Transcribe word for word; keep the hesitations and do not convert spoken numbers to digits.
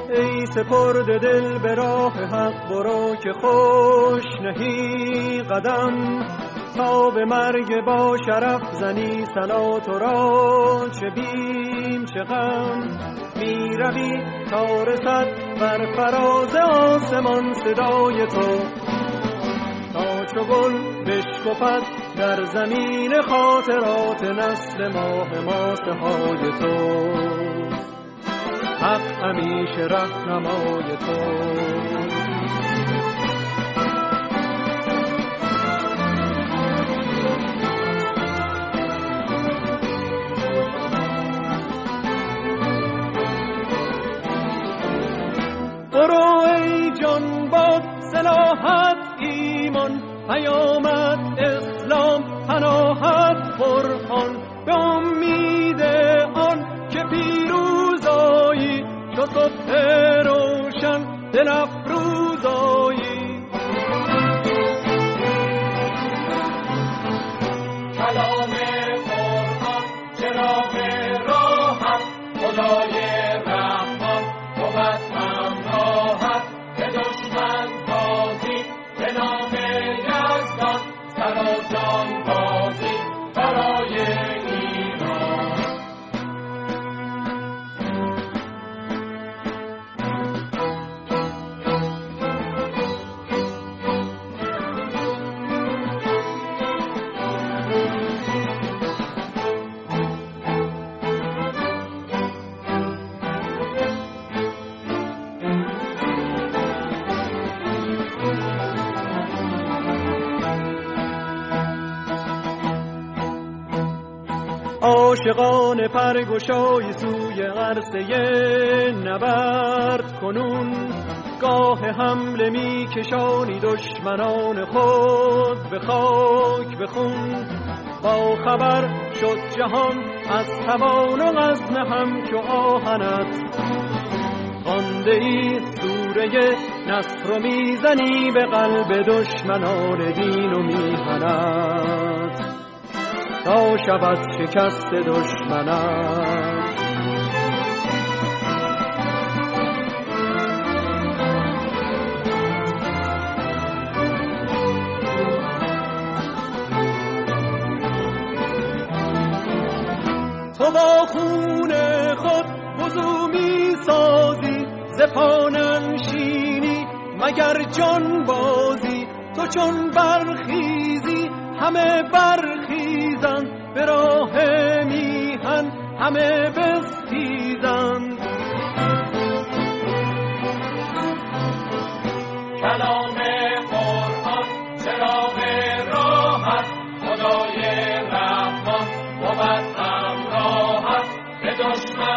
ای سپرد دل به راه حق برو که خوش نهی قدم، تا به مرگ با شرف زنی ثنا تو را چه بیم چه غم. می روی تا رسد بر فراز آسمان صدای تو، تا چو گل بشکفد در زمین خاطرات نسل ماه ماسه های تو. حق همیشه رهنمای تو. برو ای جان با صلاحت ایمان، پیامت اسلام پناهت قرآن. به امید آن که پیروزایی، چو صبح روشن دل افروزایی. کلام قرآن چراغ راهت، خدای رحمان بود همراهت. به دشمن تازی به نام یزدان، سر و جان بازی برای ایران. عاشقان پرگشای سوی عرصه نبرد کنون، گاه حمله می کشانی دشمنان خود به خاک به خون. با خبر شد جهان از توان و غزن هم که آهنت، خوانده ای سوره نصر و میزنی به قلب دشمنان دین و میهنت، تا شود شکست دشمنان. تو با خون خود وضو می سازی، ز پا ننشینی مگر جان بازی. تو چون برخیزی همه برخیزند، به راه میهن همه بستیزند. کلام قرآن چراغ راهت، خدای رحمان بود همراهت. به دشمن